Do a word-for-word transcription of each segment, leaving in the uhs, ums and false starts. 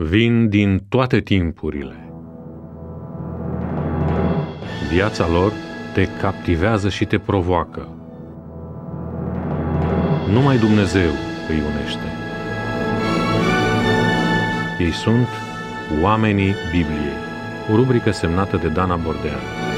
vin din toate timpurile. Viața lor te captivează și te provoacă. Numai Dumnezeu îi unește. Ei sunt Oamenii Bibliei, o rubrică semnată de Dana Bordean.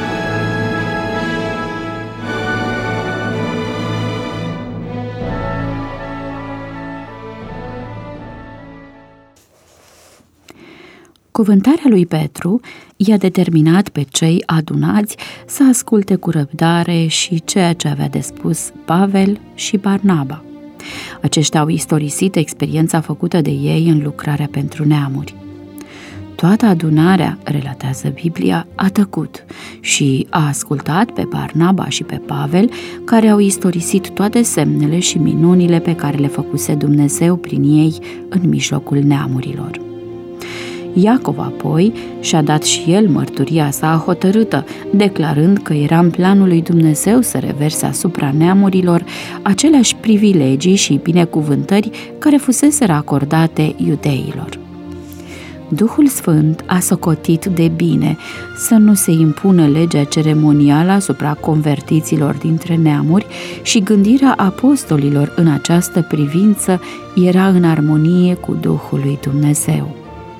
Cuvântarea lui Petru i-a determinat pe cei adunați să asculte cu răbdare și ceea ce avea de spus Pavel și Barnaba. Aceștia au istorisit experiența făcută de ei în lucrarea pentru neamuri. Toată adunarea, relatează Biblia, a tăcut și a ascultat pe Barnaba și pe Pavel, care au istorisit toate semnele și minunile pe care le făcuse Dumnezeu prin ei în mijlocul neamurilor. Iacov apoi și-a dat și el mărturia sa hotărâtă, declarând că era în planul lui Dumnezeu să reverse asupra neamurilor aceleași privilegii și binecuvântări care fuseseră acordate iudeilor. Duhul Sfânt a socotit de bine să nu se impună legea ceremonială asupra convertiților dintre neamuri și gândirea apostolilor în această privință era în armonie cu Duhul lui Dumnezeu.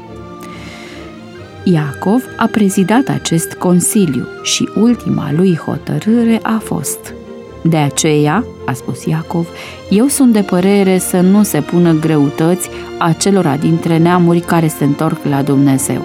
Iacov a prezidat acest consiliu și ultima lui hotărâre a fost: de aceea, a spus Iacov, eu sunt de părere să nu se pună greutăți acelora dintre neamuri care se întorc la Dumnezeu.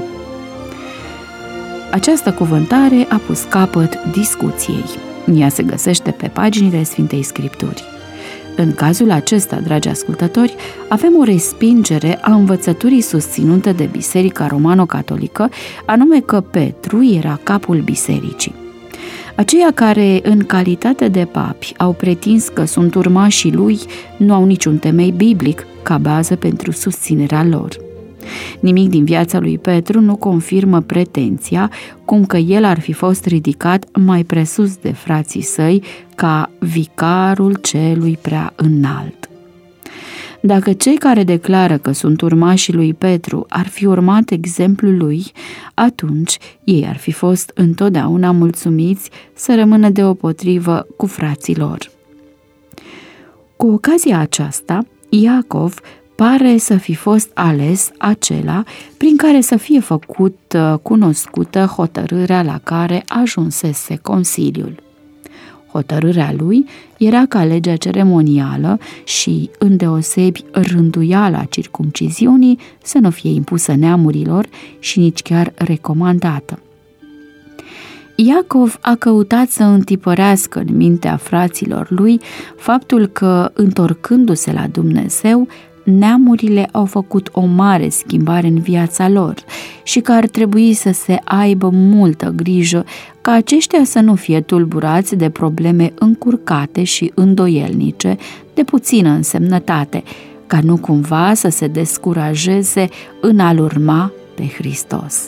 Această cuvântare a pus capăt discuției. Ea se găsește pe paginile Sfintei Scripturi. În cazul acesta, dragi ascultători, avem o respingere a învățăturii susținute de Biserica Romano-Catolică, anume că Petru era capul bisericii. Aceia care, în calitate de papi, au pretins că sunt urmașii lui, nu au niciun temei biblic ca bază pentru susținerea lor. Nimic din viața lui Petru nu confirmă pretenția cum că el ar fi fost ridicat mai presus de frații săi ca vicarul celui prea înalt. Dacă cei care declară că sunt urmașii lui Petru ar fi urmat exemplul lui, atunci ei ar fi fost întotdeauna mulțumiți să rămână deopotrivă cu frații lor. Cu ocazia aceasta, Iacov pare să fi fost ales acela prin care să fie făcut cunoscută hotărârea la care ajunsese Consiliul. Hotărârea lui era ca legea ceremonială și, îndeosebi, rânduiala circumciziunii să nu fie impusă neamurilor și nici chiar recomandată. Iacov a căutat să întipărească în mintea fraților lui faptul că, întorcându-se la Dumnezeu, neamurile au făcut o mare schimbare în viața lor și că ar trebui să se aibă multă grijă ca aceștia să nu fie tulburați de probleme încurcate și îndoielnice de puțină însemnătate, ca nu cumva să se descurajeze în a-L urma pe Hristos.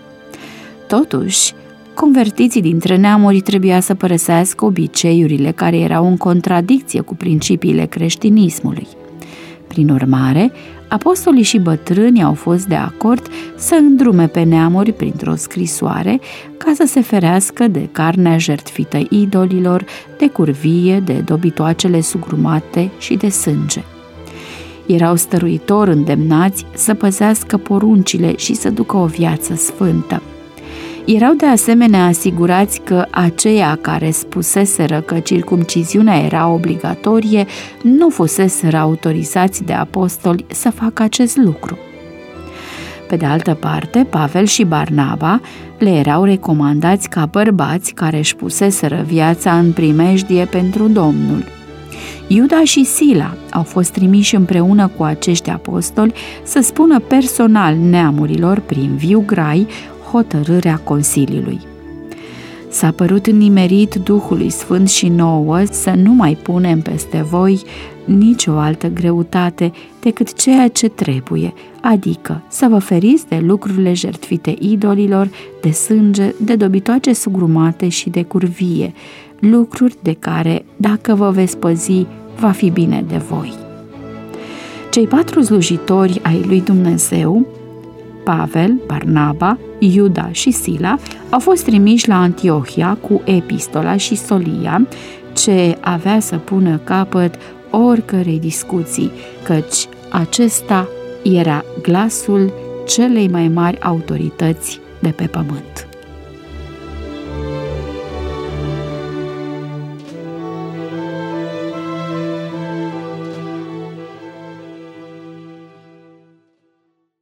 Totuși, convertiții dintre neamuri trebuia să părăsească obiceiurile care erau în contradicție cu principiile creștinismului. Prin urmare, apostolii și bătrânii au fost de acord să îndrume pe neamuri printr-o scrisoare ca să se ferească de carnea jertfită idolilor, de curvie, de dobitoacele sugrumate și de sânge. Erau stăruitor îndemnați să păzească poruncile și să ducă o viață sfântă. Erau de asemenea asigurați că aceia care spuseseră că circumciziunea era obligatorie nu fuseseră autorizați de apostoli să facă acest lucru. Pe de altă parte, Pavel și Barnaba le erau recomandați ca bărbați care își puseseră viața în primejdie pentru Domnul. Iuda și Sila au fost trimiși împreună cu acești apostoli să spună personal neamurilor prin viu grai hotărârea Consiliului. S-a părut înnimerit Duhului Sfânt și nouă să nu mai punem peste voi nicio altă greutate decât ceea ce trebuie, adică să vă feriți de lucrurile jertfite idolilor, de sânge, de dobitoace sugrumate și de curvie, lucruri de care, dacă vă veți păzi, va fi bine de voi. Cei patru slujitori ai lui Dumnezeu Pavel, Barnaba, Iuda și Sila au fost trimiși la Antiohia cu epistola și solia, ce avea să pună capăt oricărei discuții, căci acesta era glasul celei mai mari autorități de pe pământ.